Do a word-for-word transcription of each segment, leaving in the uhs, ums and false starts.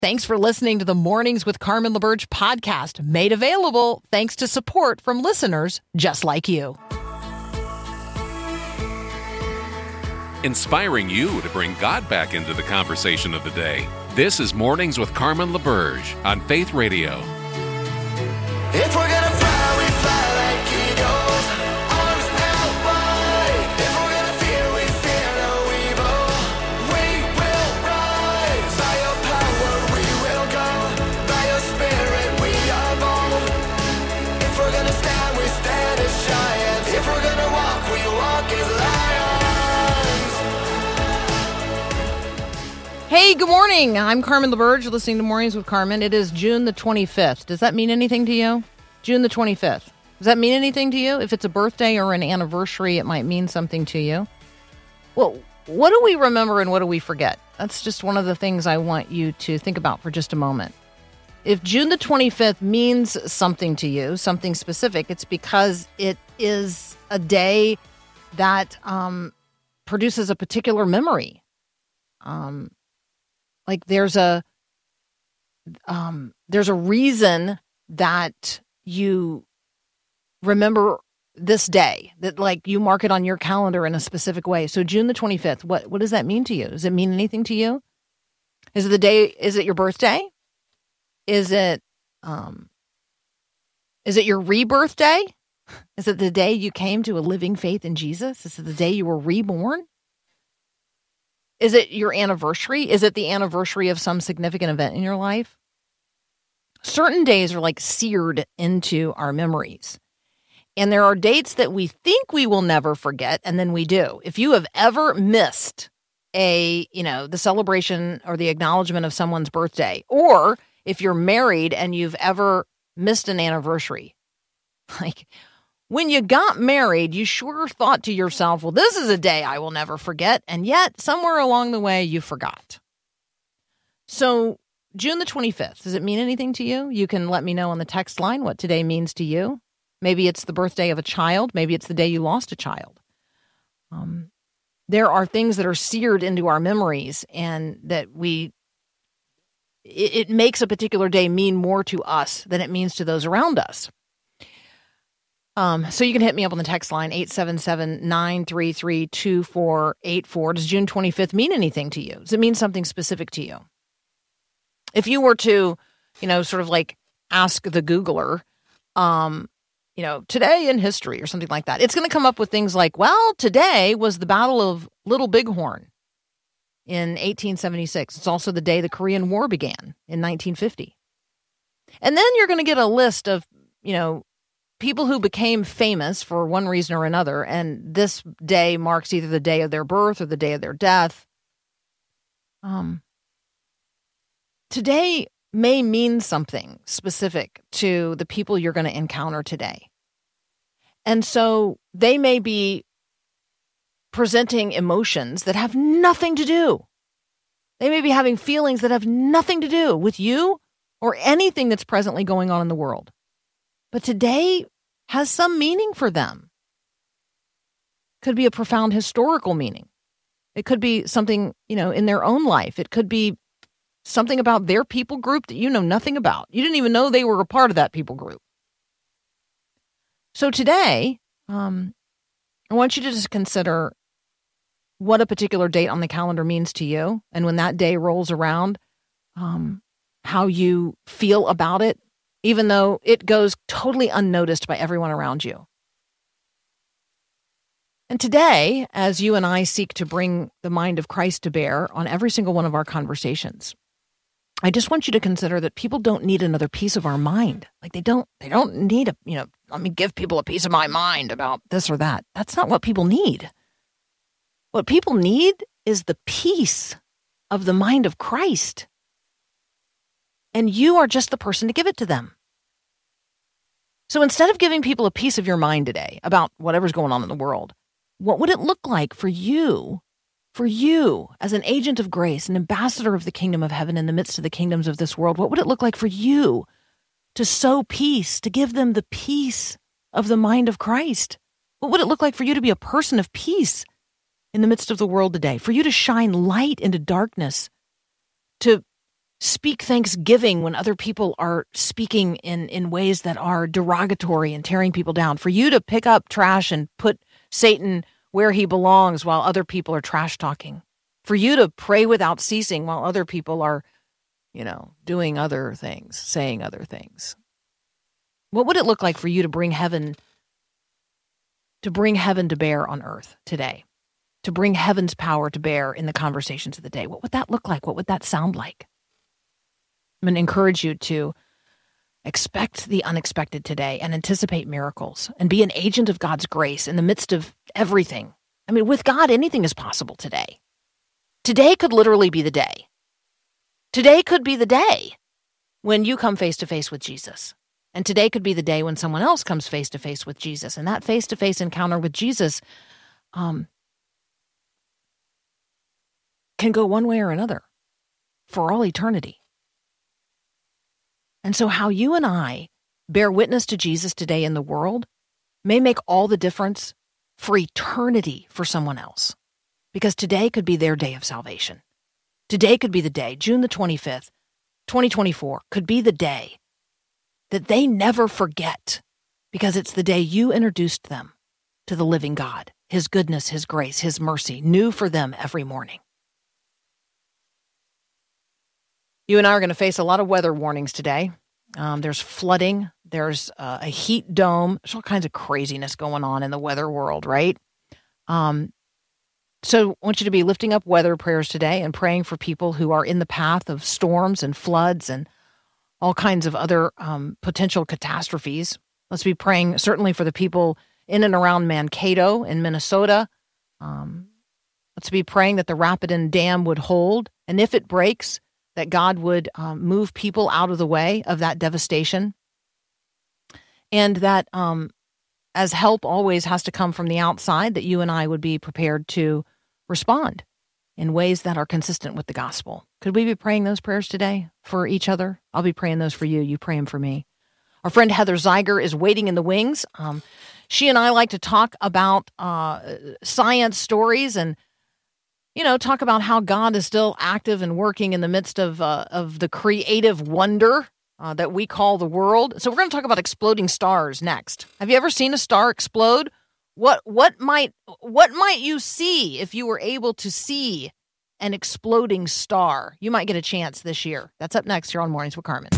Thanks for listening to the Mornings with Carmen LaBerge podcast, made available thanks to support from listeners just like you. Inspiring you to bring God back into the conversation of the day. This is Mornings with Carmen LaBerge on Faith Radio. If we're gonna fly, we fly like eagles, arms out wide. If we're gonna fear, we fear no evil. We will rise. By your power, we will go. By your spirit, we are bold. If we're gonna stand, we stand as giants. If we're gonna walk, we walk as lions. Hey, good morning. I'm Carmen LaBerge. You're listening to Mornings with Carmen. It is June the twenty-fifth. Does that mean anything to you? June the twenty-fifth. Does that mean anything to you? If it's a birthday or an anniversary, it might mean something to you. Well, what do we remember and what do we forget? That's just one of the things I want you to think about for just a moment. If June the twenty-fifth means something to you, something specific, it's because it is a day that um, produces a particular memory. Um, like there's a um, there's a reason that you remember this day, that like you mark it on your calendar in a specific way. So June the twenty-fifth, what, what does that mean to you? Does it mean anything to you? Is it the day, is it your birthday? Is it, um, is it your rebirth day? Is it the day you came to a living faith in Jesus? Is it the day you were reborn? Is it your anniversary? Is it the anniversary of some significant event in your life? Certain days are like seared into our memories. And there are dates that we think we will never forget, and then we do. If you have ever missed a, you know, the celebration or the acknowledgement of someone's birthday, or if you're married and you've ever missed an anniversary, like when you got married, you sure thought to yourself, well, this is a day I will never forget. And yet somewhere along the way, you forgot. So June the twenty-fifth, does it mean anything to you? You can let me know on the text line what today means to you. Maybe it's the birthday of a child. Maybe it's the day you lost a child. Um, there are things that are seared into our memories and that we, it, it makes a particular day mean more to us than it means to those around us. Um, so you can hit me up on the text line, eight seven seven, nine three three, two four eight four. Does June twenty-fifth mean anything to you? Does it mean something specific to you? If you were to, you know, sort of like ask the Googler, um, you know, today in history or something like that, it's going to come up with things like, well, today was the Battle of Little Bighorn in eighteen seventy-six. It's also the day the Korean War began in nineteen fifty. And then you're going to get a list of, you know, people who became famous for one reason or another, and this day marks either the day of their birth or the day of their death. Um. Today may mean something specific to the people you're going to encounter today. And so they may be presenting emotions that have nothing to do. They may be having feelings that have nothing to do with you or anything that's presently going on in the world. But today has some meaning for them. Could be a profound historical meaning. It could be something, you know, in their own life. It could be something about their people group that you know nothing about. You didn't even know they were a part of that people group. So today, um, I want you to just consider what a particular date on the calendar means to you. And when that day rolls around, um, how you feel about it, even though it goes totally unnoticed by everyone around you. And today, as you and I seek to bring the mind of Christ to bear on every single one of our conversations, I just want you to consider that people don't need another piece of our mind. Like they don't, they don't need a, you know, let me give people a piece of my mind about this or that. That's not what people need. What people need is the peace of the mind of Christ. And you are just the person to give it to them. So instead of giving people a piece of your mind today about whatever's going on in the world, what would it look like for you For you, as an agent of grace, an ambassador of the kingdom of heaven in the midst of the kingdoms of this world, what would it look like for you to sow peace, to give them the peace of the mind of Christ? What would it look like for you to be a person of peace in the midst of the world today? For you to shine light into darkness, to speak thanksgiving when other people are speaking in, in ways that are derogatory and tearing people down, for you to pick up trash and put Satan where he belongs while other people are trash talking, for you to pray without ceasing while other people are, you know, doing other things, saying other things. What would it look like for you to bring heaven, to bring heaven to bear on earth today, to bring heaven's power to bear in the conversations of the day? What would that look like? What would that sound like? I'm going to encourage you to expect the unexpected today and anticipate miracles and be an agent of God's grace in the midst of everything. I mean, with God, anything is possible today. Today could literally be the day. Today could be the day when you come face to face with Jesus. And today could be the day when someone else comes face to face with Jesus. And that face to face encounter with Jesus um, can go one way or another for all eternity. And so how you and I bear witness to Jesus today in the world may make all the difference for eternity for someone else. Because today could be their day of salvation. Today could be the day, June the twenty-fifth, twenty twenty-four, could be the day that they never forget, because it's the day you introduced them to the living God, his goodness, his grace, his mercy, new for them every morning. You and I are going to face a lot of weather warnings today. Um, there's flooding. There's uh, a heat dome. There's all kinds of craziness going on in the weather world, right? Um, so I want you to be lifting up weather prayers today and praying for people who are in the path of storms and floods and all kinds of other um, potential catastrophes. Let's be praying certainly for the people in and around Mankato in Minnesota. Um, let's be praying that the Rapidan Dam would hold, and if it breaks, that God would um, move people out of the way of that devastation, and that um, as help always has to come from the outside, that you and I would be prepared to respond in ways that are consistent with the gospel. Could we be praying those prayers today for each other? I'll be praying those for you. You pray them for me. Our friend Heather Zeiger is waiting in the wings. Um, she and I like to talk about uh, science stories and you know, talk about how God is still active and working in the midst of uh, of the creative wonder uh, that we call the world. So we're going to talk about exploding stars next. Have you ever seen a star explode? What what might what might you see if you were able to see an exploding star? You might get a chance this year. That's up next here on Mornings with Carmen.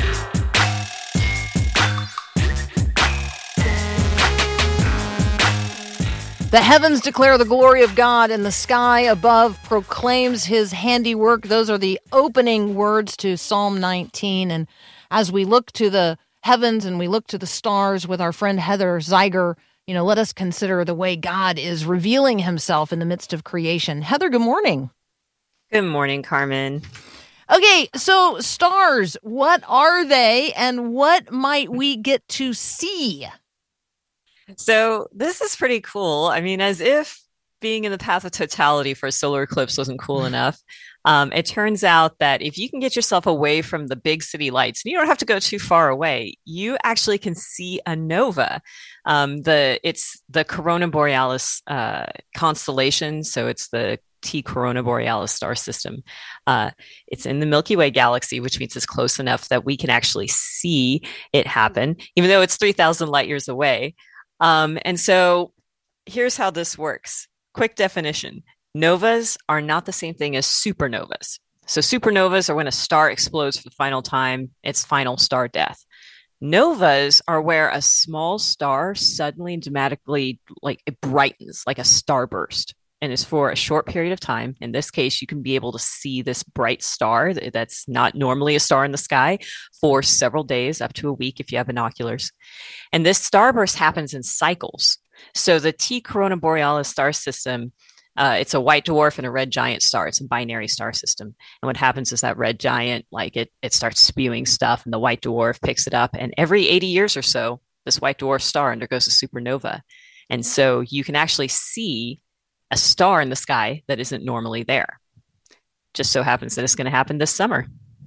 The heavens declare the glory of God, and the sky above proclaims his handiwork. Those are the opening words to Psalm nineteen. And as we look to the heavens and we look to the stars with our friend Heather Zeiger, you know, let us consider the way God is revealing himself in the midst of creation. Heather, good morning. Good morning, Carmen. Okay, so stars, what are they and what might we get to see? So this is pretty cool. I mean, as if being in the path of totality for a solar eclipse wasn't cool enough. Um, it turns out that if you can get yourself away from the big city lights, and you don't have to go too far away, you actually can see a nova. Um, the it's the Corona Borealis uh, constellation, so it's the T Corona Borealis star system. Uh, it's in the Milky Way galaxy, which means it's close enough that we can actually see it happen, even though it's three thousand light years away. Um, and so here's how this works. Quick definition. Novas are not the same thing as supernovas. So supernovas are when a star explodes for the final time, its final star death. Novas are where a small star suddenly and dramatically, like, it brightens like a starburst, and is for a short period of time. In this case, you can be able to see this bright star that's not normally a star in the sky for several days, up to a week if you have binoculars. And this starburst happens in cycles. So the T Corona Borealis star system, uh, it's a white dwarf and a red giant star. It's a binary star system. And what happens is that red giant, like it, it starts spewing stuff, and the white dwarf picks it up. And every eighty years or so, this white dwarf star undergoes a supernova. And so you can actually see a star in the sky that isn't normally there. Just so happens that it's going to happen this summer.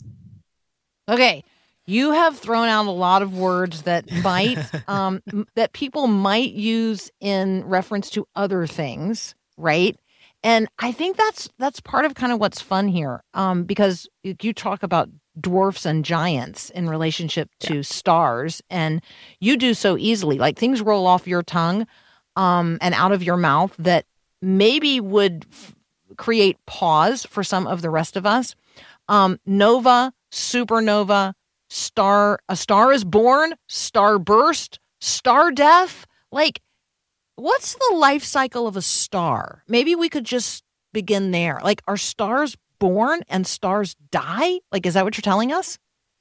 Okay. You have thrown out a lot of words that might, um, that people might use in reference to other things, right? And I think that's that's part of kind of what's fun here, um, because you talk about dwarfs and giants in relationship to yeah. stars, and you do so easily. Like things roll off your tongue um, and out of your mouth that maybe would f- create pause for some of the rest of us. Um, nova, supernova, star, a star is born, star burst, star death. Like, what's the life cycle of a star? Maybe we could just begin there. Like, are stars born and stars die? Like, is that what you're telling us?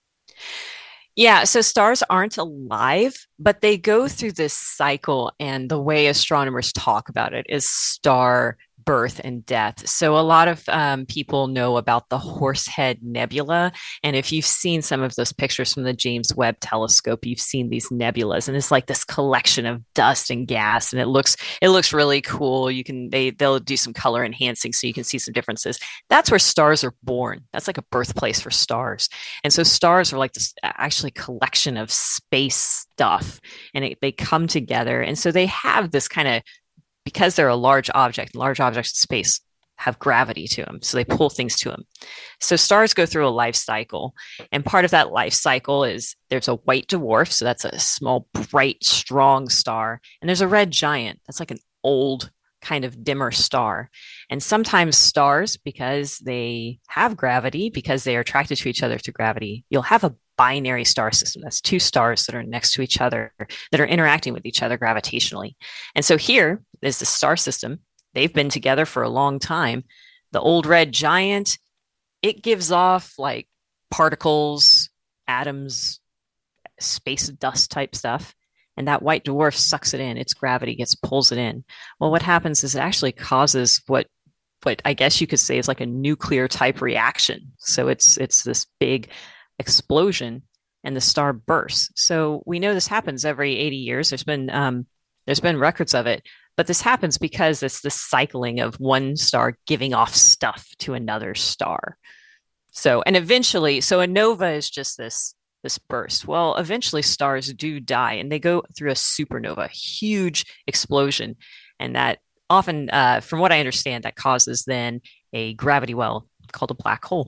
Yeah, so stars aren't alive, but they go through this cycle, and the way astronomers talk about it is star birth and death. So a lot of um, people know about the Horsehead Nebula, and if you've seen some of those pictures from the James Webb Telescope, you've seen these nebulas, and it's like this collection of dust and gas, and it looks it looks really cool. You can they they'll do some color enhancing so you can see some differences. That's where stars are born. That's like a birthplace for stars, and so stars are like this actually collection of space stuff, and it, they come together, and so they have this kind of, because they're a large object, large objects in space have gravity to them, so they pull things to them. So stars go through a life cycle, and part of that life cycle is there's a white dwarf, so that's a small, bright, strong star, and there's a red giant, that's like an old, kind of dimmer star. And sometimes stars, because they have gravity, because they are attracted to each other through gravity, you'll have a binary star system. That's two stars that are next to each other, that are interacting with each other gravitationally. And so here is the star system. They've been together for a long time. The old red giant, it gives off like particles, atoms, space dust type stuff. And that white dwarf sucks it in. Its gravity gets pulls it in. Well, what happens is it actually causes what what I guess you could say is like a nuclear type reaction. So it's it's this big explosion, and the star bursts. So we know this happens every eighty years. There's been um, there's been records of it, but this happens because it's the cycling of one star giving off stuff to another star. So and eventually, so a nova is just this. this burst. Well, eventually stars do die, and they go through a supernova, huge explosion. And that often, uh, from what I understand, that causes then a gravity well called a black hole.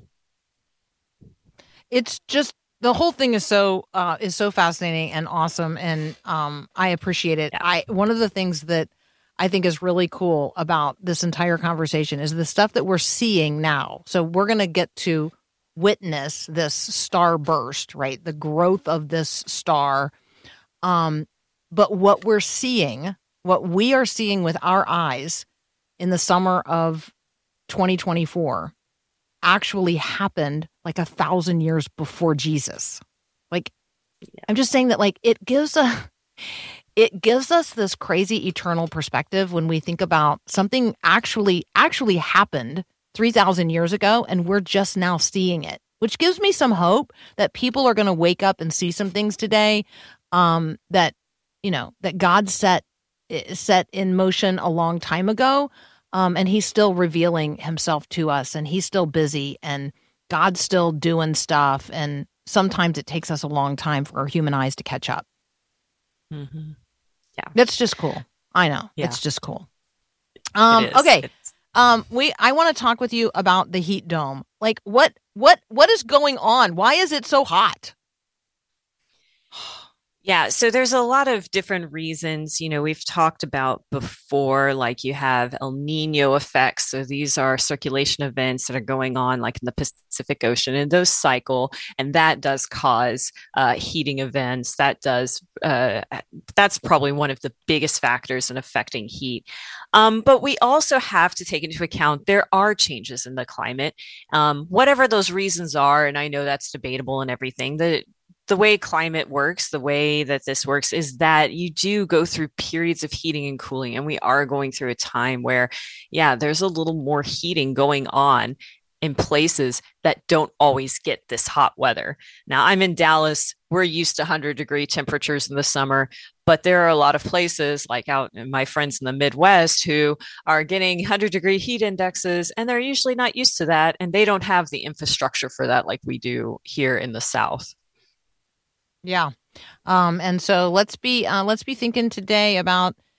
It's just, the whole thing is so, uh, is so fascinating and awesome. And um, I appreciate it. Yeah. I, one of the things that I think is really cool about this entire conversation is the stuff that we're seeing now. So we're going to get to witness this star burst, right? The growth of this star. Um, but what we're seeing, what we are seeing with our eyes in the summer of twenty twenty-four actually happened like a thousand years before Jesus. Like, yeah. I'm just saying that like it gives a, it gives us this crazy eternal perspective when we think about something actually, actually happened three thousand years ago, and we're just now seeing it, which gives me some hope that people are going to wake up and see some things today um, that, you know, that God set set in motion a long time ago, um, and he's still revealing himself to us, and he's still busy, and God's still doing stuff, and sometimes it takes us a long time for our human eyes to catch up. Mm-hmm. Yeah. That's just cool. I know. Yeah. It's just cool. Um, it is. Okay. It's- Um, we I want to talk with you about the heat dome. Like, what what what is going on? Why is it so hot? Yeah, so there's a lot of different reasons. You know, we've talked about before, like you have El Nino effects. So these are circulation events that are going on like in the Pacific Ocean, and those cycle, and that does cause uh, heating events. That does, uh, that's probably one of the biggest factors in affecting heat. Um, but we also have to take into account there are changes in the climate, um, whatever those reasons are. And I know that's debatable and everything. The The way climate works, the way that this works is that you do go through periods of heating and cooling. And we are going through a time where, yeah, there's a little more heating going on in places that don't always get this hot weather. Now, I'm in Dallas. We're used to one hundred degree temperatures in the summer, but there are a lot of places like out my friends in the Midwest who are getting one hundred degree heat indexes, and they're usually not used to that. And they don't have the infrastructure for that like we do here in the South. Yeah. Um, and so let's be uh, let's be thinking today about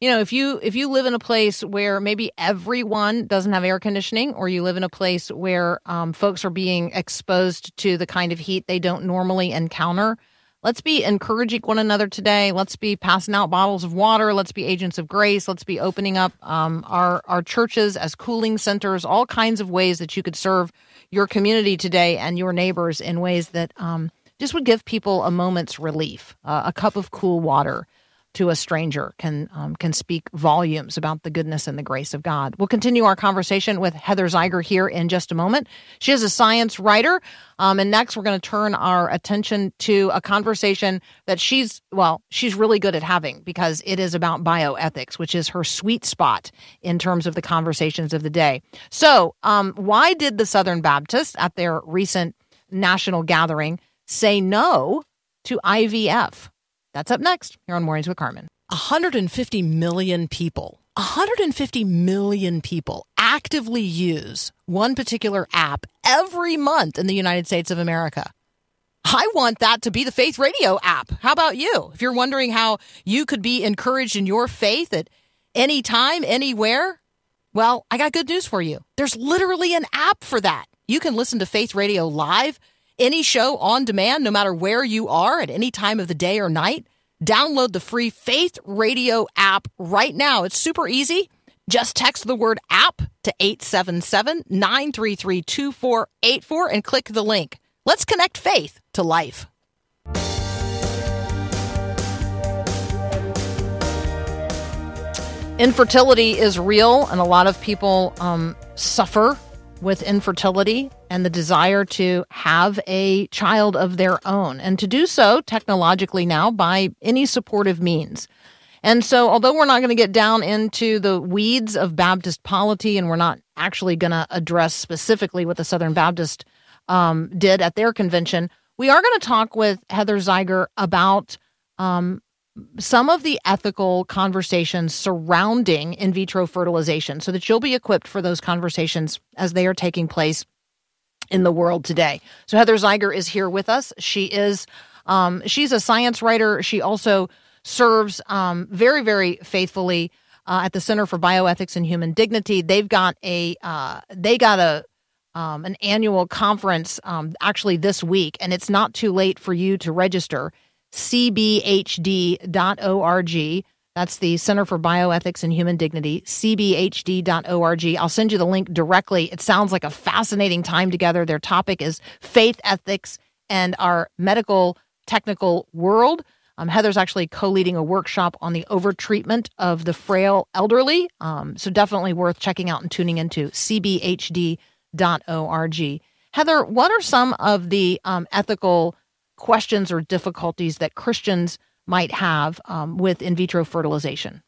You know, if you if you live in a place where maybe everyone doesn't have air conditioning, or you live in a place where um, folks are being exposed to the kind of heat they don't normally encounter, let's be encouraging one another today. Let's be passing out bottles of water. Let's be agents of grace. Let's be opening up um, our, our churches as cooling centers, all kinds of ways that you could serve your community today and your neighbors in ways that um, just would give people a moment's relief. Uh, a cup of cool water to a stranger can um, can speak volumes about the goodness and the grace of God. We'll continue our conversation with Heather Zeiger here in just a moment. She is a science writer. Um, and next, we're going to turn our attention to a conversation that she's, well, she's really good at having, because it is about bioethics, which is her sweet spot in terms of the conversations of the day. So um, why did the Southern Baptists at their recent national gathering say no to I V F? That's up next here on Mornings with Carmen. one hundred fifty million people, one hundred fifty million people actively use one particular app every month in the United States of America. I want that to be the Faith Radio app. How about you? If you're wondering how you could be encouraged in your faith at any time, anywhere, well, I got good news for you. There's literally an app for that. You can listen to Faith Radio live, any show on demand, no matter where you are at any time of the day or night. Download the free Faith Radio app right now. It's super easy. Just text the word app to eight seven seven, nine three three, two four eight four and click the link. Let's connect faith to life. Infertility is real, and a lot of people um, suffer with infertility and the desire to have a child of their own, and to do so technologically now by any supportive means. And so, although we're not going to get down into the weeds of Baptist polity, and we're not actually going to address specifically what the Southern Baptist um, did at their convention, we are going to talk with Heather Zeiger about um, some of the ethical conversations surrounding in vitro fertilization, so that you'll be equipped for those conversations as they are taking place in the world today. So Heather Zeiger is here with us. She is, um, she's a science writer. She also serves um, very, very faithfully uh, at the Center for Bioethics and Human Dignity. They've got a, uh, they got a, um, an annual conference um, actually this week, and it's not too late for you to register. C B H D dot org. That's the Center for Bioethics and Human Dignity, C B H D dot org. I'll send you the link directly. It sounds like a fascinating time together. Their topic is faith, ethics, and our medical technical world. Um, Heather's actually co-leading a workshop on the overtreatment of the frail elderly. Um, so definitely worth checking out and tuning into C B H D dot org. Heather, what are some of the um, ethical questions or difficulties that Christians might have um, with in vitro fertilization?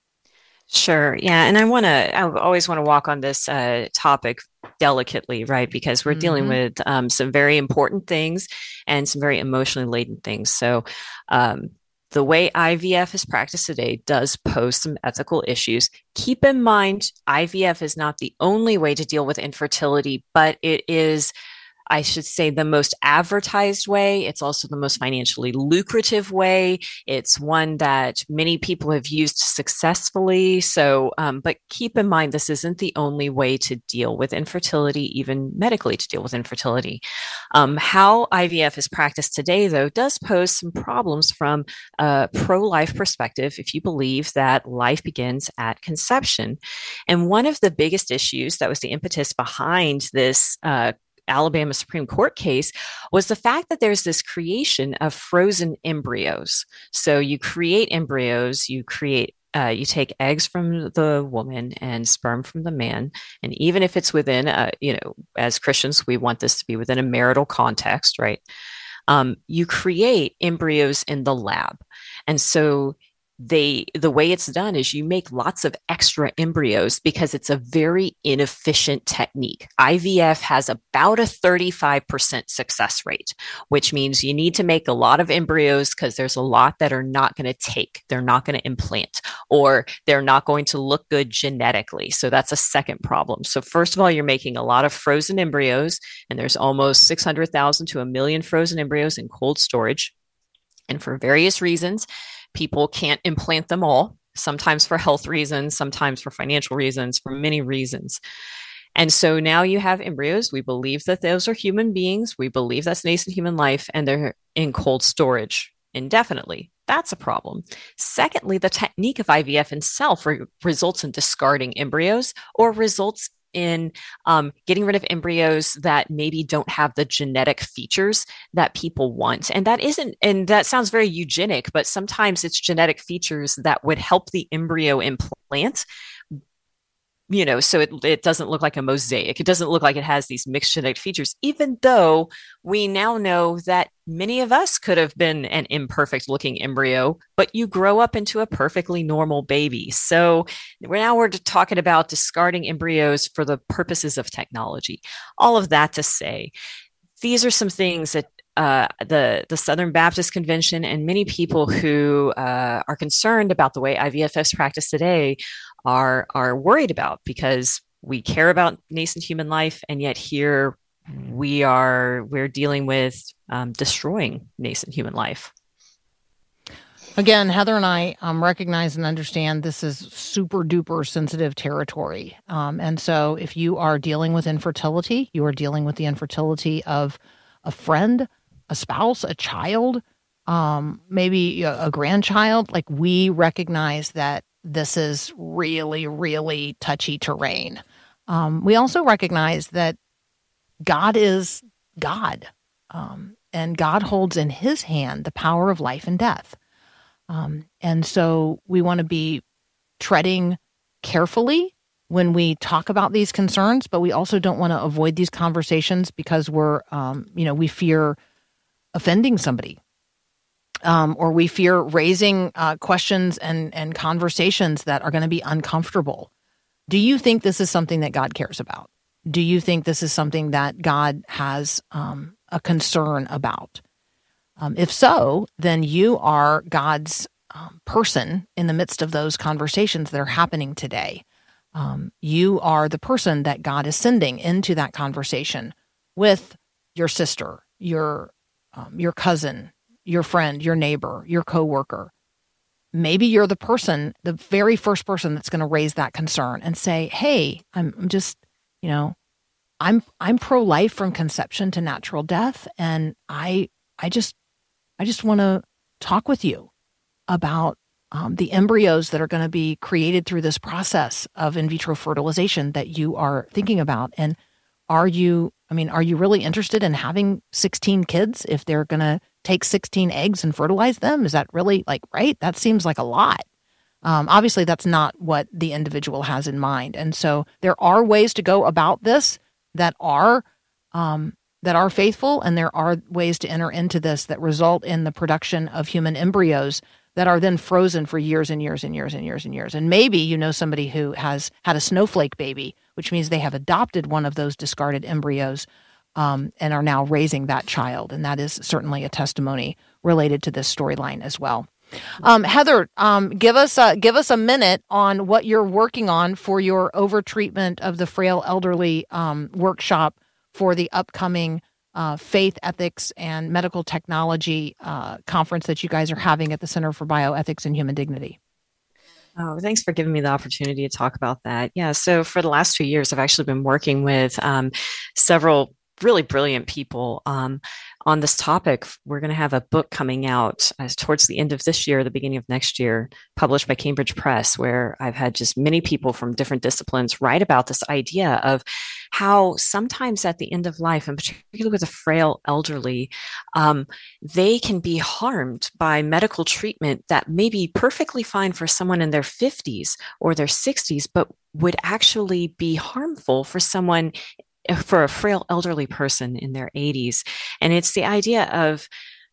Sure. Yeah. And I want to, I always want to walk on this uh, topic delicately, right? Because we're mm-hmm. dealing with um, some very important things and some very emotionally laden things. So um, the way I V F is practiced today does pose some ethical issues. Keep in mind, I V F is not the only way to deal with infertility, but it is, I should say, the most advertised way. It's also the most financially lucrative way. It's one that many people have used successfully. So, um, but keep in mind, this isn't the only way to deal with infertility, even medically to deal with infertility. Um, how I V F is practiced today, though, does pose some problems from a pro-life perspective if you believe that life begins at conception. And one of the biggest issues that was the impetus behind this uh, Alabama Supreme Court case was the fact that there's this creation of frozen embryos. So you create embryos, you create, uh, you take eggs from the woman and sperm from the man. And even if it's within, a, you know, as Christians, we want this to be within a marital context, right? Um, you create embryos in the lab. And so they the way it's done is you make lots of extra embryos because it's a very inefficient technique. I V F has about a thirty-five percent success rate, which means you need to make a lot of embryos because there's a lot that are not going to take, they're not going to implant, or they're not going to look good genetically. So that's a second problem. So first of all, you're making a lot of frozen embryos, and there's almost six hundred thousand to a million frozen embryos in cold storage. And for various reasons, people can't implant them all. sometimes for health reasons, sometimes for financial reasons, for many reasons. And so now you have embryos. We believe that those are human beings. We believe that's nascent human life, and they're in cold storage indefinitely. That's a problem. Secondly, the technique of I V F itself re- results in discarding embryos or results in um, getting rid of embryos that maybe don't have the genetic features that people want. And that isn't, and that sounds very eugenic, but sometimes it's genetic features that would help the embryo implant, you know, so it, it doesn't look like a mosaic. It doesn't look like it has these mixed genetic features, even though we now know that many of us could have been an imperfect looking embryo, but you grow up into a perfectly normal baby. So we're now we're talking about discarding embryos for the purposes of technology. All of that to say, these are some things that uh, the, the Southern Baptist Convention and many people who uh, are concerned about the way I V F is practiced today are are worried about, because we care about nascent human life, and yet here we are we're dealing with um, destroying nascent human life. Again, Heather and I um, recognize and understand this is super duper sensitive territory. Um, and so if you are dealing with infertility, you are dealing with the infertility of a friend, a spouse, a child, um, maybe a, a grandchild. Like, we recognize that this is really, really touchy terrain. Um, we also recognize that God is God, um, and God holds in his hand the power of life and death. Um, and so we want to be treading carefully when we talk about these concerns, but we also don't want to avoid these conversations because we're, um, you know, we fear offending somebody. Um, or we fear raising uh, questions and, and conversations that are going to be uncomfortable. Do you think this is something that God cares about? Do you think this is something that God has um, a concern about? Um, if so, then you are God's um, person in the midst of those conversations that are happening today. Um, you are the person that God is sending into that conversation with your sister, your um, your cousin, your friend, your neighbor, your coworker. Maybe you're the person, the very first person that's going to raise that concern and say, "Hey, I'm, I'm just, you know, I'm I'm pro-life from conception to natural death, and I I just I just want to talk with you about um, the embryos that are going to be created through this process of in vitro fertilization that you are thinking about. And are you, I mean, are you really interested in having sixteen kids if they're going to take sixteen eggs and fertilize them? Is that really like, right? That seems like a lot. Um, obviously, that's not what the individual has in mind. And so there are ways to go about this that are um, that are faithful, and there are ways to enter into this that result in the production of human embryos that are then frozen for years and years and years and years and years. And maybe you know somebody who has had a snowflake baby, which means they have adopted one of those discarded embryos um, and are now raising that child. And that is certainly a testimony related to this storyline as well. Um, Heather, um, give us a, give us a minute on what you're working on for your overtreatment of the frail elderly um, workshop for the upcoming uh, Faith, Ethics, and Medical Technology uh, conference that you guys are having at the Center for Bioethics and Human Dignity. Oh, thanks for giving me the opportunity to talk about that. Yeah, so for the last two years, I've actually been working with um, several really brilliant people um, on this topic. We're going to have a book coming out uh, towards the end of this year, the beginning of next year, published by Cambridge Press, where I've had just many people from different disciplines write about this idea of how sometimes at the end of life, and particularly with the frail elderly, um, they can be harmed by medical treatment that may be perfectly fine for someone in their fifties or their sixties, but would actually be harmful for someone for a frail elderly person in their eighties. And it's the idea of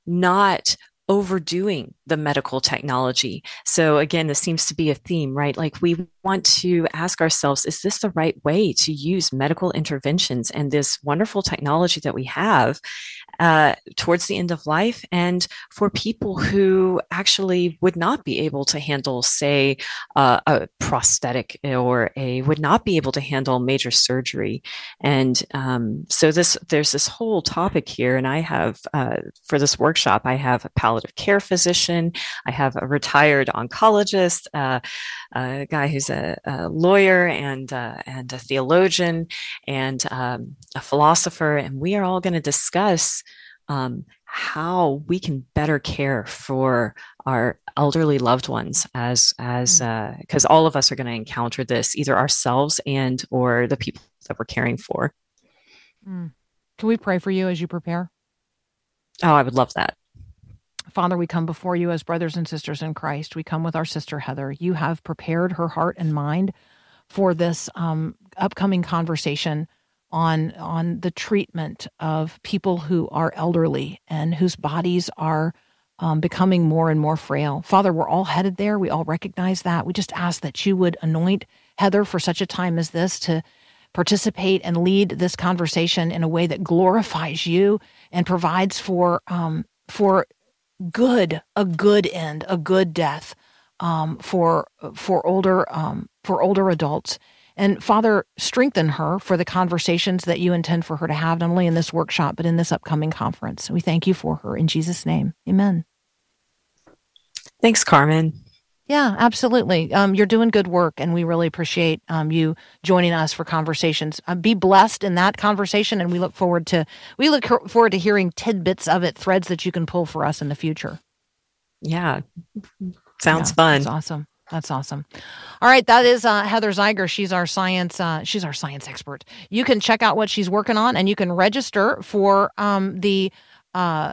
not overdoing the medical technology. So again, this seems to be a theme, right? Like we want to ask ourselves, is this the right way to use medical interventions and this wonderful technology that we have uh, towards the end of life, and for people who actually would not be able to handle, say, uh, a prosthetic, or a would not be able to handle major surgery. And um, so this there's this whole topic here, and I have uh, for this workshop, I have a palliative care physician, I have a retired oncologist, uh, a guy who's a, a lawyer and uh, and a theologian, and um, a philosopher, and we are all going to discuss um, how we can better care for our elderly loved ones, as as because uh, all of us are going to encounter this, either ourselves and or the people that we're caring for. Mm. Can we pray for you as you prepare? Oh, I would love that. Father, we come before you as brothers and sisters in Christ. We come with our sister Heather. You have prepared her heart and mind for this um, upcoming conversation on on the treatment of people who are elderly and whose bodies are um, becoming more and more frail. Father, we're all headed there. We all recognize that. We just ask that you would anoint Heather for such a time as this to participate and lead this conversation in a way that glorifies you and provides for um, for good, a good end, a good death um, for for older um, for older adults. And Father, strengthen her for the conversations that you intend for her to have, not only in this workshop, but in this upcoming conference. We thank you for her in Jesus' name. Amen. Thanks, Carmen. Yeah, absolutely. Um, you're doing good work, and we really appreciate um, you joining us for conversations. Uh, be blessed in that conversation, and we look forward to we look forward to hearing tidbits of it, threads that you can pull for us in the future. Yeah, sounds yeah, fun. That's awesome. That's awesome. All right, that is uh, Heather Zeiger. She's our science. Uh, she's our science expert. You can check out what she's working on, and you can register for um, the. Uh,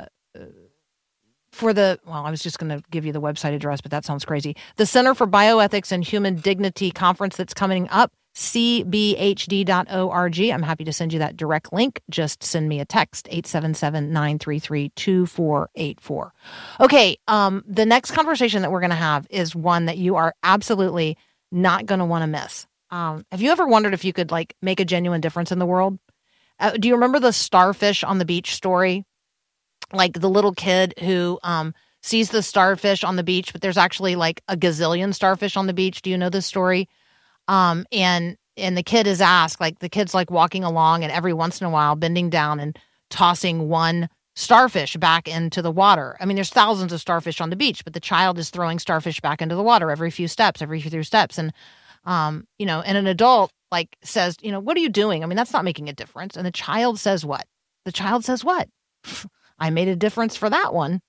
For the, well, I was just going to give you the website address, but that sounds crazy. The Center for Bioethics and Human Dignity Conference that's coming up, c b h d dot org. I'm happy to send you that direct link. Just send me a text, eight seven seven, nine three three, two four eight four. Okay, um, the next conversation that we're going to have is one that you are absolutely not going to want to miss. Um, have you ever wondered if you could, like, make a genuine difference in the world? Uh, do you remember the starfish on the beach story? Like the little kid who um, sees the starfish on the beach, but there's actually like a gazillion starfish on the beach. Do you know this story? Um, and and the kid is asked, like the kid's like walking along and every once in a while bending down and tossing one starfish back into the water. I mean, there's thousands of starfish on the beach, but the child is throwing starfish back into the water every few steps, every few steps. And, um, you know, and an adult like says, you know, what are you doing? I mean, that's not making a difference. And the child says what? The child says what? I made a difference for that one.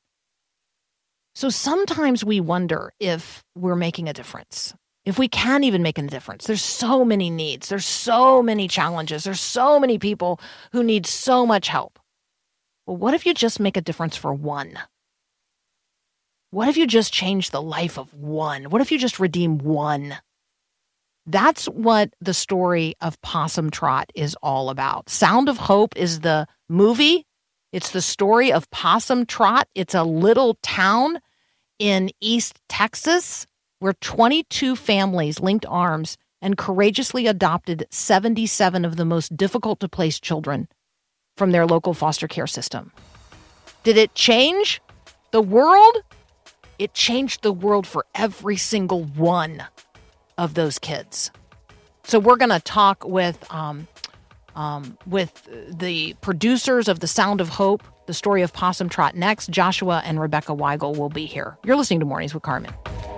So sometimes we wonder if we're making a difference, if we can even make a difference. There's so many needs. There's so many challenges. There's so many people who need so much help. Well, what if you just make a difference for one? What if you just change the life of one? What if you just redeem one? That's what the story of Possum Trot is all about. Sound of Hope is the movie. It's the story of Possum Trot. It's a little town in East Texas where twenty-two families linked arms and courageously adopted seventy-seven of the most difficult to place children from their local foster care system. Did it change the world? It changed the world for every single one of those kids. So we're going to talk with um, Um, with the producers of The Sound of Hope, the story of Possum Trot next. Joshua and Rebecca Weigel will be here. You're listening to Mornings with Carmen.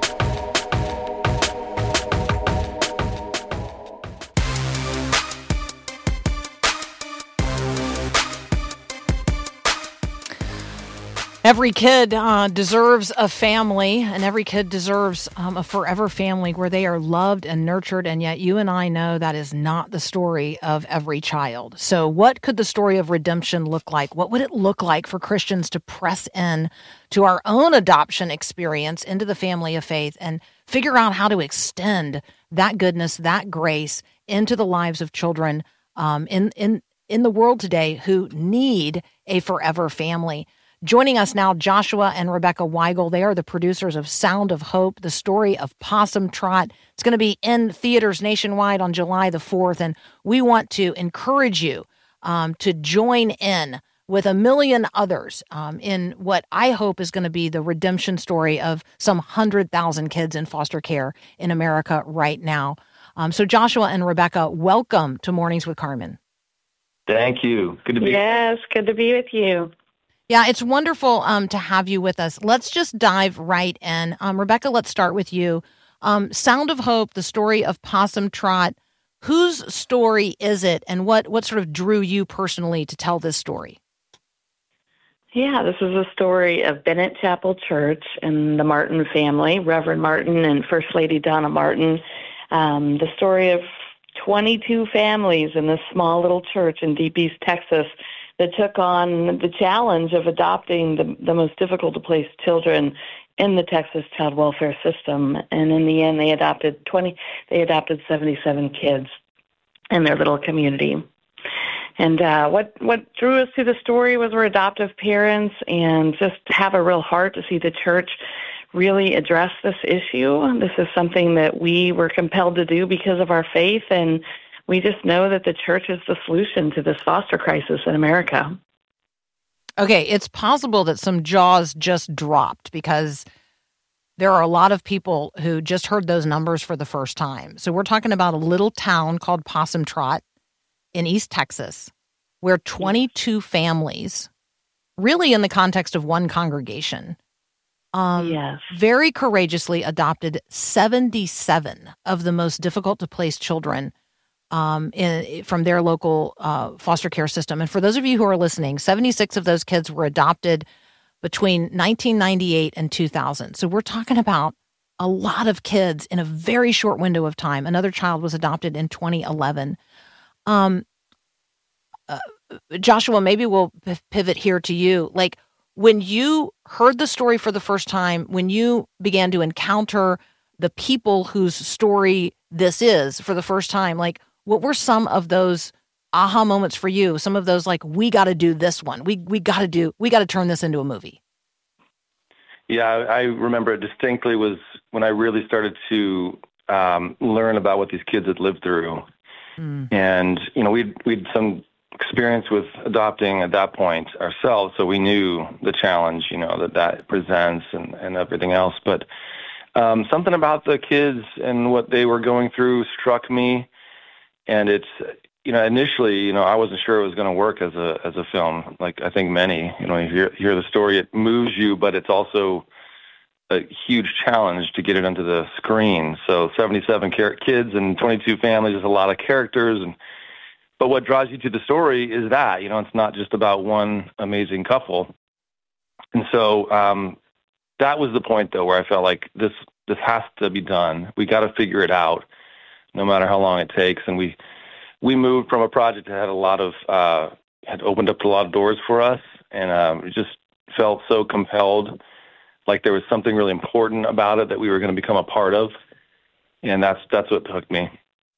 Every kid uh, deserves a family, and every kid deserves um, a forever family where they are loved and nurtured, and yet you and I know that is not the story of every child. So what could the story of redemption look like? What would it look like for Christians to press in to our own adoption experience into the family of faith and figure out how to extend that goodness, that grace into the lives of children um, in, in, in the world today who need a forever family? Joining us now, Joshua and Rebecca Weigel. They are the producers of Sound of Hope, the story of Possum Trot. It's going to be in theaters nationwide on July the fourth, and we want to encourage you um, to join in with a million others um, in what I hope is going to be the redemption story of some one hundred thousand kids in foster care in America right now. Um, so Joshua and Rebecca, welcome to Mornings with Carmen. Thank you. Good to be Yes, good to be with you. Yeah, it's wonderful um, to have you with us. Let's just dive right in. Um, Rebecca, let's start with you. Um, Sound of Hope, the story of Possum Trot. Whose story is it, and what, what sort of drew you personally to tell this story? Yeah, this is a story of Bennett Chapel Church and the Martin family, Reverend Martin and First Lady Donna Martin. Um, the story of twenty-two families in this small little church in Deep East Texas that took on the challenge of adopting the, the most difficult to place children in the Texas child welfare system. And in the end, they adopted twenty. They adopted seventy-seven kids in their little community. And uh, what what drew us to the story was we're adoptive parents and just have a real heart to see the church really address this issue. This is something that we were compelled to do because of our faith, and we just know that the church is the solution to this foster crisis in America. Okay, it's possible that some jaws just dropped because there are a lot of people who just heard those numbers for the first time. So we're talking about a little town called Possum Trot in East Texas, where twenty-two families, really in the context of one congregation, um, yes. very courageously adopted seventy-seven of the most difficult to place children um, in, from their local uh, foster care system. And for those of you who are listening, seventy-six of those kids were adopted between nineteen ninety-eight and two thousand. So we're talking about a lot of kids in a very short window of time. Another child was adopted in twenty eleven. Um, uh, Joshua, maybe we'll p- pivot here to you. Like, when you heard the story for the first time, when you began to encounter the people whose story this is for the first time, like, what were some of those aha moments for you? Some of those, like, we got to do this one. We we got to do. We got to turn this into a movie. Yeah, I I remember it distinctly was when I really started to um, learn about what these kids had lived through. Mm. And, you know, we'd, we'd some experience with adopting at that point ourselves, so we knew the challenge, you know, that that presents and, and everything else. But um, something about the kids and what they were going through struck me. And it's, you know, initially, you know, I wasn't sure it was going to work as a as a film. Like, I think many, you know, you hear, hear the story, it moves you, but it's also a huge challenge to get it onto the screen. So seventy-seven char- kids and twenty-two families is a lot of characters. And but what draws you to the story is that, you know, it's not just about one amazing couple. And so um, that was the point, though, where I felt like this this has to be done. We got to figure it out, no matter how long it takes. And we we moved from a project that had a lot of uh, had opened up a lot of doors for us, and um, it just felt so compelled. Like there was something really important about it that we were going to become a part of, and that's that's what hooked me.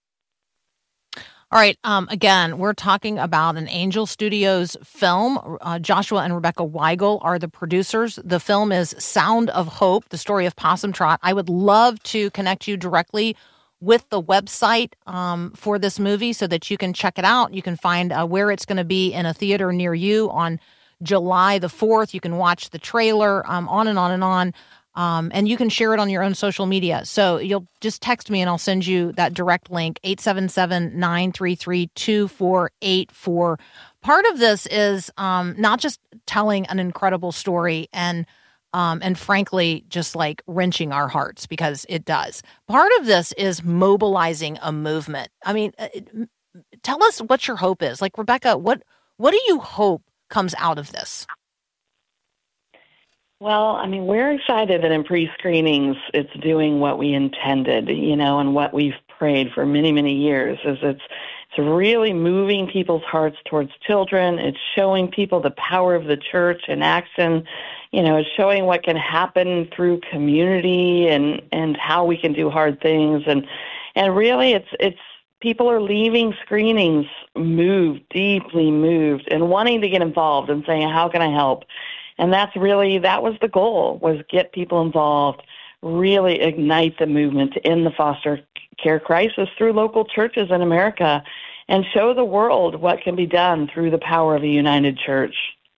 All right. Um, again, we're talking about an Angel Studios film. Uh, Joshua and Rebecca Weigel are the producers. The film is Sound of Hope, the story of Possum Trot. I would love to connect you directly with the website um, for this movie so that you can check it out. You can find uh, where it's going to be in a theater near you on July the fourth. You can watch the trailer, um, on and on and on. Um, and you can share it on your own social media. So you'll just text me and I'll send you that direct link, eight seven seven, nine three three, two four eight four. Part of this is um, not just telling an incredible story and um, and frankly, just like wrenching our hearts, because it does. Part of this is mobilizing a movement. I mean, it, tell us what your hope is. Like, Rebecca, what what do you hope comes out of this? Well, I mean, we're excited that in pre-screenings it's doing what we intended, you know, and what we've prayed for many, many years is it's it's really moving people's hearts towards children. It's showing people the power of the church in action. You know, it's showing what can happen through community and, and how we can do hard things. And and really it's it's people are leaving screenings moved, deeply moved, and wanting to get involved and saying, how can I help? And that's really, that was the goal, was get people involved, really ignite the movement in the foster care crisis through local churches in America, and show the world what can be done through the power of a united church.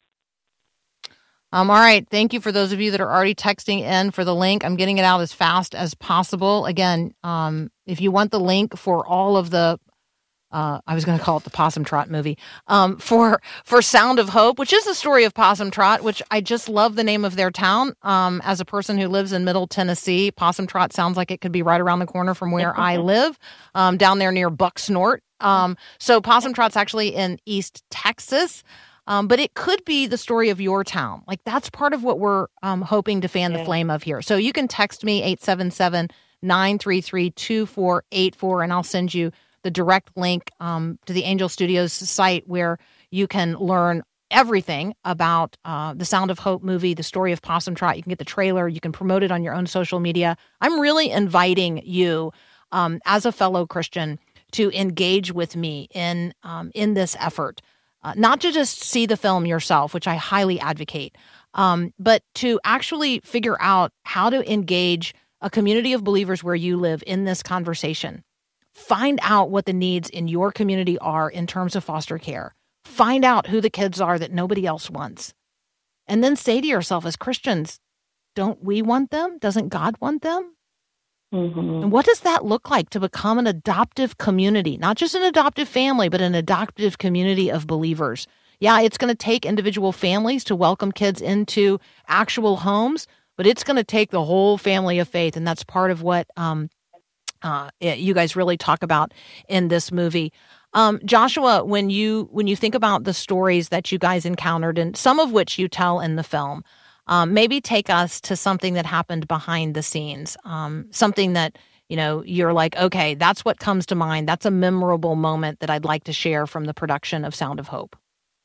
Um, all right. Thank you for those of you that are already texting in for the link. I'm getting it out as fast as possible. Again, um, if you want the link for all of the, uh, I was going to call it the Possum Trot movie, um, for for Sound of Hope, which is the story of Possum Trot, which I just love the name of their town. Um, as a person who lives in Middle Tennessee, Possum Trot sounds like it could be right around the corner from where I live, um, down there near Bucksnort. Um, so Possum Trot's actually in East Texas. Um, but it could be the story of your town. Like, that's part of what we're um, hoping to fan yeah. the flame of here. So you can text me eight seven seven, nine three three, two four eight four, and I'll send you the direct link um, to the Angel Studios site where you can learn everything about uh, the Sound of Hope movie, the story of Possum Trot. You can get the trailer. You can promote it on your own social media. I'm really inviting you um, as a fellow Christian to engage with me in um, in this effort. Uh, not to just see the film yourself, which I highly advocate, um, but to actually figure out how to engage a community of believers where you live in this conversation. Find out what the needs in your community are in terms of foster care. Find out who the kids are that nobody else wants. And then say to yourself, as Christians, don't we want them? Doesn't God want them? Mm-hmm. And what does that look like to become an adoptive community? Not just an adoptive family, but an adoptive community of believers. Yeah, it's going to take individual families to welcome kids into actual homes, but it's going to take the whole family of faith, and that's part of what um, uh, you guys really talk about in this movie. Um, Joshua, when you when you think about the stories that you guys encountered, and some of which you tell in the film, Um, maybe take us to something that happened behind the scenes, um, something that, you know, you're like, okay, that's what comes to mind. That's a memorable moment that I'd like to share from the production of Sound of Hope.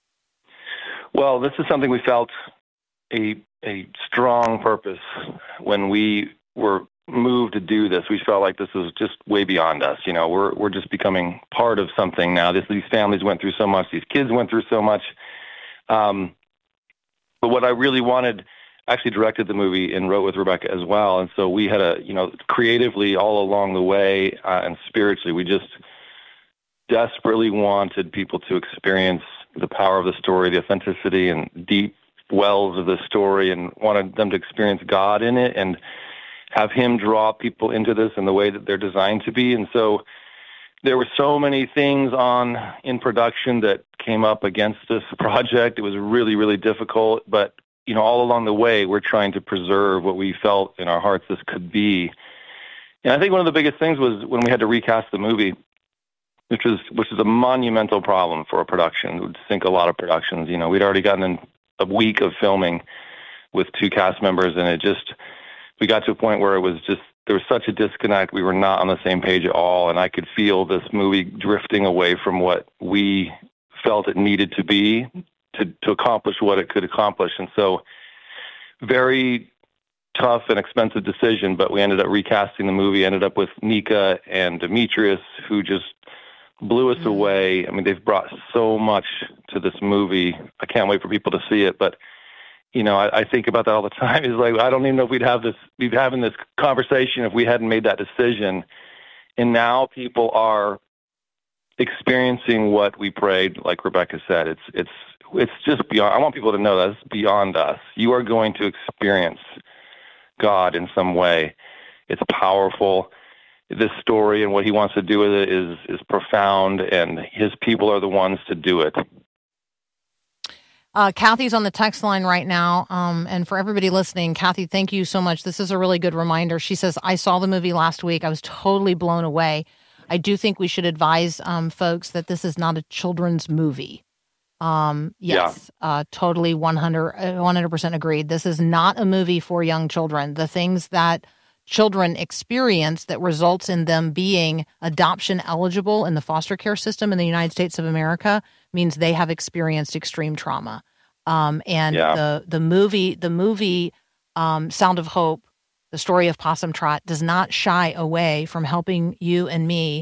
Well, this is something we felt a a strong purpose when we were moved to do this. We felt like this was just way beyond us. You know, we're we're just becoming part of something now. This, these families went through so much. These kids went through so much. Um, But what I really wanted, actually directed the movie and wrote with Rebecca as well. And so we had a, you know, creatively all along the way uh, and spiritually, we just desperately wanted people to experience the power of the story, the authenticity and deep wells of the story, and wanted them to experience God in it and have him draw people into this in the way that they're designed to be. And so there were so many things on in production that came up against this project. It was really, really difficult. But, you know, all along the way, we're trying to preserve what we felt in our hearts this could be. And I think one of the biggest things was when we had to recast the movie, which was which is a monumental problem for a production. It would sink a lot of productions. You know, we'd already gotten in a week of filming with two cast members, and it just, we got to a point where it was just, there was such a disconnect. We were not on the same page at all, and I could feel this movie drifting away from what we felt it needed to be to, to accomplish what it could accomplish. And so very tough and expensive decision, but we ended up recasting the movie, ended up with Nika and Demetrius, who just blew us mm-hmm. away. I mean, they've brought so much to this movie. I can't wait for people to see it, but you know, I, I think about that all the time. It's like, I don't even know if we'd have this, we'd having this conversation if we hadn't made that decision. And now people are experiencing what we prayed, like Rebecca said. It's, it's, it's just beyond, I want people to know that it's beyond us. You are going to experience God in some way. It's powerful. This story and what he wants to do with it is, is profound, and his people are the ones to do it. Uh, Kathy's on the text line right now. Um, and for everybody listening, Kathy, thank you so much. This is a really good reminder. She says, I saw the movie last week. I was totally blown away. I do think we should advise um, folks that this is not a children's movie. Um, yes, yeah. uh, totally one hundred percent agreed. This is not a movie for young children. The things that children experience that results in them being adoption eligible in the foster care system in the United States of America means they have experienced extreme trauma. Um, and yeah. the the movie, the movie um, Sound of Hope, the story of Possum Trot, does not shy away from helping you and me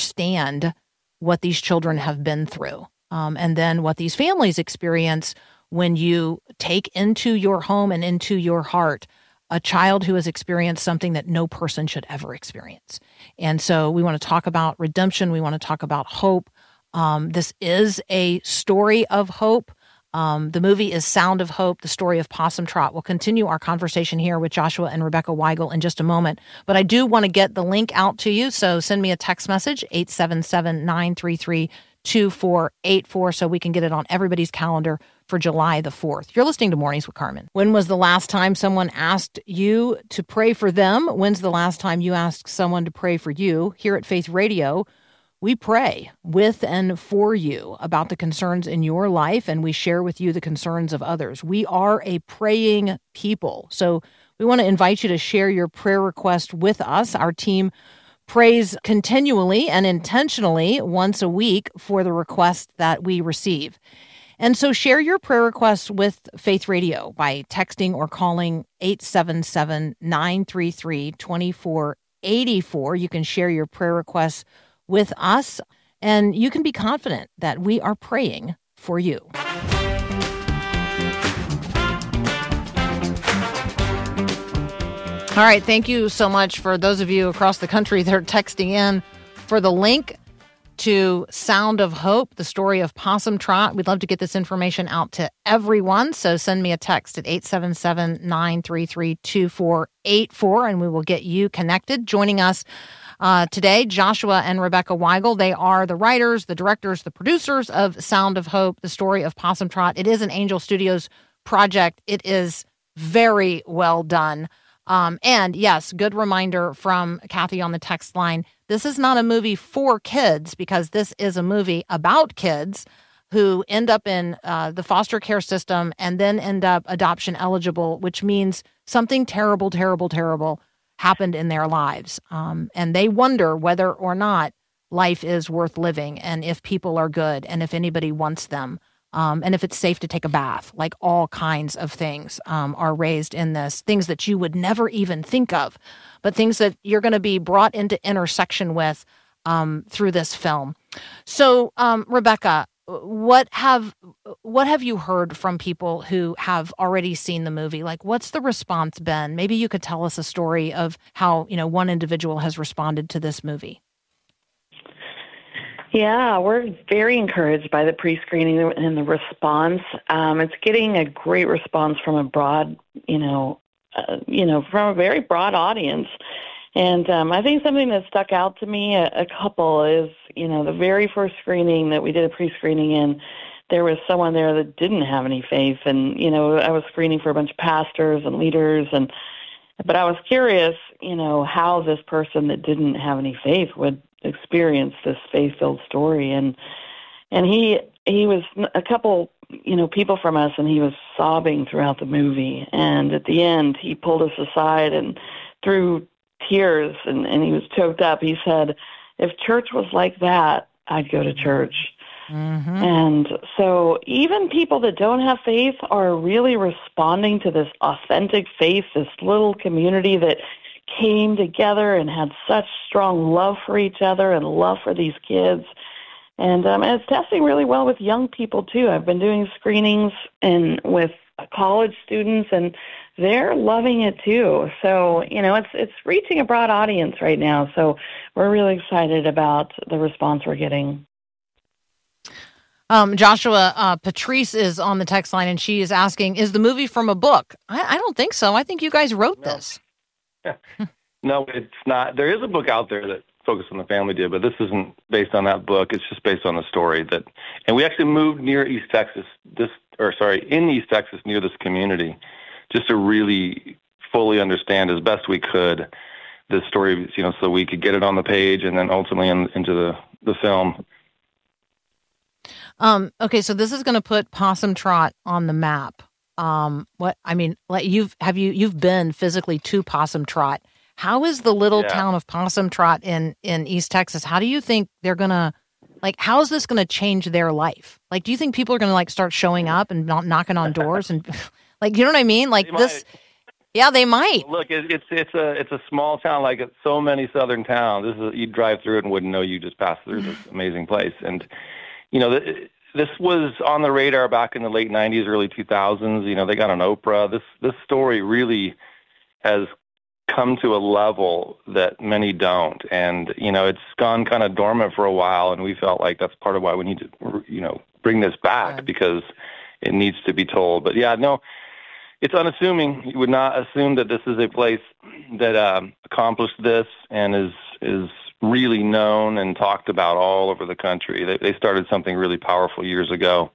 understand what these children have been through, um, and then what these families experience when you take into your home and into your heart a child who has experienced something that no person should ever experience. And so we want to talk about redemption. We want to talk about hope. Um, this is a story of hope. Um, the movie is Sound of Hope, the story of Possum Trot. We'll continue our conversation here with Joshua and Rebecca Weigel in just a moment. But I do want to get the link out to you. So send me a text message, eight seven seven, nine three three, two four eight four, so we can get it on everybody's calendar for July the fourth. You're listening to Mornings with Carmen. When was the last time someone asked you to pray for them? When's the last time you asked someone to pray for you? Here at Faith Radio, we pray with and for you about the concerns in your life, and we share with you the concerns of others. We are a praying people. So we want to invite you to share your prayer request with us. Our team prays continually and intentionally once a week for the requests that we receive. And so share your prayer requests with Faith Radio by texting or calling eight seven seven, nine three three, two four eight four. You can share your prayer requests with us, and you can be confident that we are praying for you. All right, thank you so much for those of you across the country that are texting in for the link to Sound of Hope, the story of Possum Trot. We'd love to get this information out to everyone, so send me a text at eight seven seven, nine three three, two four eight four, and we will get you connected. Joining us Uh, today, Joshua and Rebecca Weigel. They are the writers, the directors, the producers of Sound of Hope, the story of Possum Trot. It is an Angel Studios project. It is very well done. Um, and yes, good reminder from Kathy on the text line. This is not a movie for kids, because this is a movie about kids who end up in uh, the foster care system and then end up adoption eligible, which means something terrible, terrible, terrible happened in their lives. Um, and they wonder whether or not life is worth living, and if people are good, and if anybody wants them, um, and if it's safe to take a bath. Like, all kinds of things um, are raised in this, things that you would never even think of, but things that you're going to be brought into intersection with um, through this film. So, um, Rebecca, what have what have you heard from people who have already seen the movie? Like, what's the response been? Maybe you could tell us a story of how, you know, one individual has responded to this movie. Yeah, we're very encouraged by the pre-screening and the response. Um, it's getting a great response from a broad, you know, uh, you know, from a very broad audience. And um, I think something that stuck out to me, a, a couple, is, you know, the very first screening that we did a pre-screening in, there was someone there that didn't have any faith. And, you know, I was screening for a bunch of pastors and leaders, and but I was curious, you know, how this person that didn't have any faith would experience this faith-filled story. And and he he was a couple, you know, people from us, and he was sobbing throughout the movie. And at the end, he pulled us aside and through tears, and, and he was choked up. He said, if church was like that, I'd go to church. Mm-hmm. And so even people that don't have faith are really responding to this authentic faith, this little community that came together and had such strong love for each other and love for these kids. And, um, and it's testing really well with young people, too. I've been doing screenings and with college students, and they're loving it too. So, you know, it's it's reaching a broad audience right now. So we're really excited about the response we're getting. Um, Joshua, uh, Patrice is on the text line, and she is asking, is the movie from a book? I, I don't think so. I think you guys wrote no. this. No, it's not. There is a book out there that Focus on the Family did, but this isn't based on that book. It's just based on the story that, and we actually moved near East Texas, this, or sorry, in East Texas near this community, just to really fully understand as best we could the story, you know, so we could get it on the page and then ultimately in, into the, the film. Um, okay, so this is going to put Possum Trot on the map. Um, what I mean, like you've have you you've been physically to Possum Trot. How is the little yeah. town of Possum Trot in in East Texas? How do you think they're gonna like? How is this gonna change their life? Like, do you think people are gonna like start showing up and not knocking on doors and like, you know what I mean? Like they this. Might. Yeah, they might. Look, it, it's it's a it's a small town like so many southern towns. This is you drive through it and wouldn't know you just passed through this amazing place. And you know, the, this was on the radar back in the late nineties, early two thousands. You know, they got on Oprah. This this story really has come to a level that many don't. And, you know, it's gone kind of dormant for a while, and we felt like that's part of why we need to, you know, bring this back Right. because it needs to be told. But, yeah, no, it's unassuming. You would not assume that this is a place that um, accomplished this and is is really known and talked about all over the country. They, they started something really powerful years ago.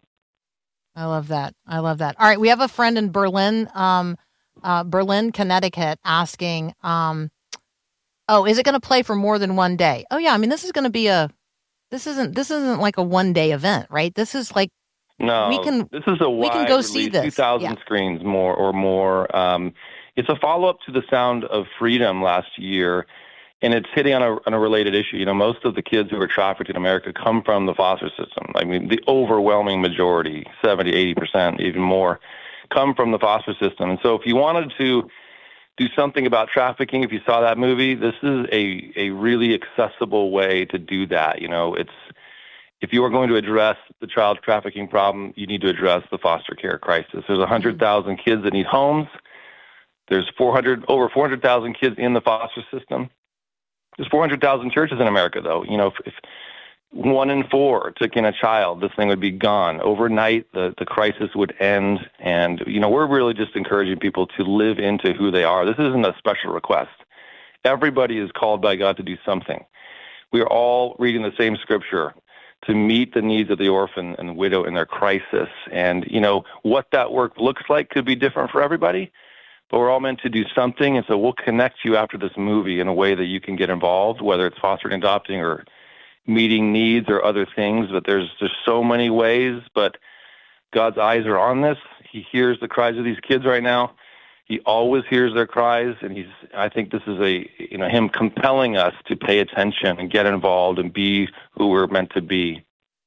I love that. I love that. All right, we have a friend in Berlin, um, uh, Berlin, Connecticut, asking, um, "Oh, is it going to play for more than one day?" Oh, yeah. I mean, this is going to be a. This isn't. This isn't like a one day event, right? This is like. No, We can- this is a we wide can go release, see this. two thousand Yeah. screens more or more. Um, it's a follow-up to The Sound of Freedom last year, and it's hitting on a, on a related issue. You know, most of the kids who are trafficked in America come from the foster system. I mean, the overwhelming majority, seventy, eighty percent, even more, come from the foster system. And so if you wanted to do something about trafficking, if you saw that movie, this is a, a really accessible way to do that. You know, it's if you are going to address the child trafficking problem, you need to address the foster care crisis. There's one hundred thousand kids that need homes. There's four hundred over four hundred thousand kids in the foster system. There's four hundred thousand churches in America, though. You know, if, if one in four took in a child, this thing would be gone. Overnight, the, the crisis would end. And, you know, we're really just encouraging people to live into who they are. This isn't a special request. Everybody is called by God to do something. We are all reading the same scripture to meet the needs of the orphan and the widow in their crisis. And, you know, what that work looks like could be different for everybody, but we're all meant to do something. And so we'll connect you after this movie in a way that you can get involved, whether it's fostering and adopting or meeting needs or other things. But there's there's so many ways, but God's eyes are on this. He hears the cries of these kids right now. He always hears their cries, and he's. I think this is a, you know, him compelling us to pay attention and get involved and be who we're meant to be.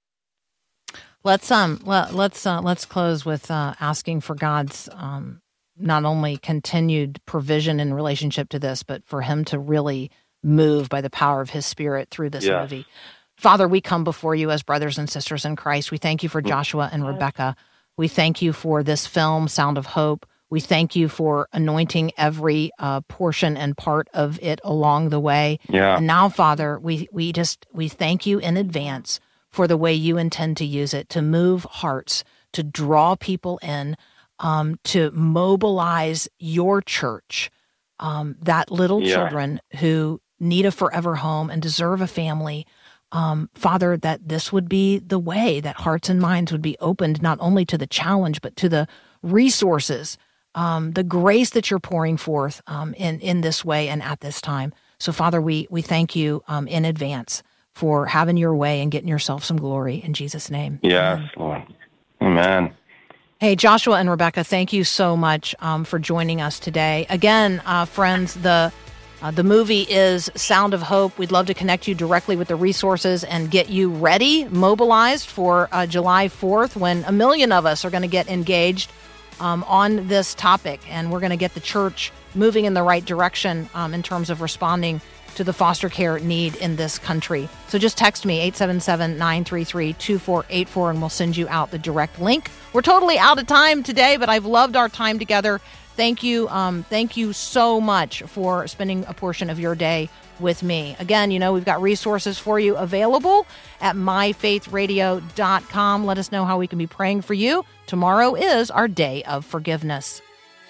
Let's um let, let's uh, let's close with uh, asking for God's um, not only continued provision in relationship to this, but for Him to really move by the power of His Spirit through this Yes. movie. Father, we come before you as brothers and sisters in Christ. We thank you for Joshua and Rebecca. We thank you for this film, Sound of Hope. We thank you for anointing every uh, portion and part of it along the way. Yeah. And now, Father, we we just we thank you in advance for the way you intend to use it to move hearts, to draw people in, um, to mobilize your church, um, that little Yeah. children who need a forever home and deserve a family. Um, Father, that this would be the way that hearts and minds would be opened not only to the challenge, but to the resources, um, the grace that you're pouring forth um, in, in this way and at this time. So, Father, we we thank you um, in advance for having your way and getting yourself some glory in Jesus' name. Yes, Amen. Lord. Amen. Hey, Joshua and Rebecca, thank you so much um, for joining us today. Again, uh, friends, the uh, the movie is Sound of Hope. We'd love to connect you directly with the resources and get you ready, mobilized for uh, July fourth, when a million of us are going to get engaged um, on this topic, and we're going to get the church moving in the right direction um, in terms of responding to the foster care need in this country. So just text me, eight seven seven, nine three three, two four eight four, and we'll send you out the direct link. We're totally out of time today, but I've loved our time together. Thank you. Um, thank you so much for spending a portion of your day with me. Again, you know, we've got resources for you available at my faith radio dot com. Let us know how we can be praying for you. Tomorrow is our day of forgiveness.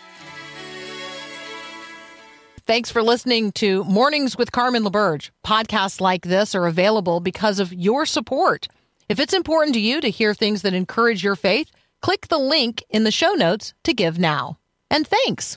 Thanks for listening to Mornings with Carmen LaBerge. Podcasts like this are available because of your support. If it's important to you to hear things that encourage your faith, click the link in the show notes to give now. And thanks.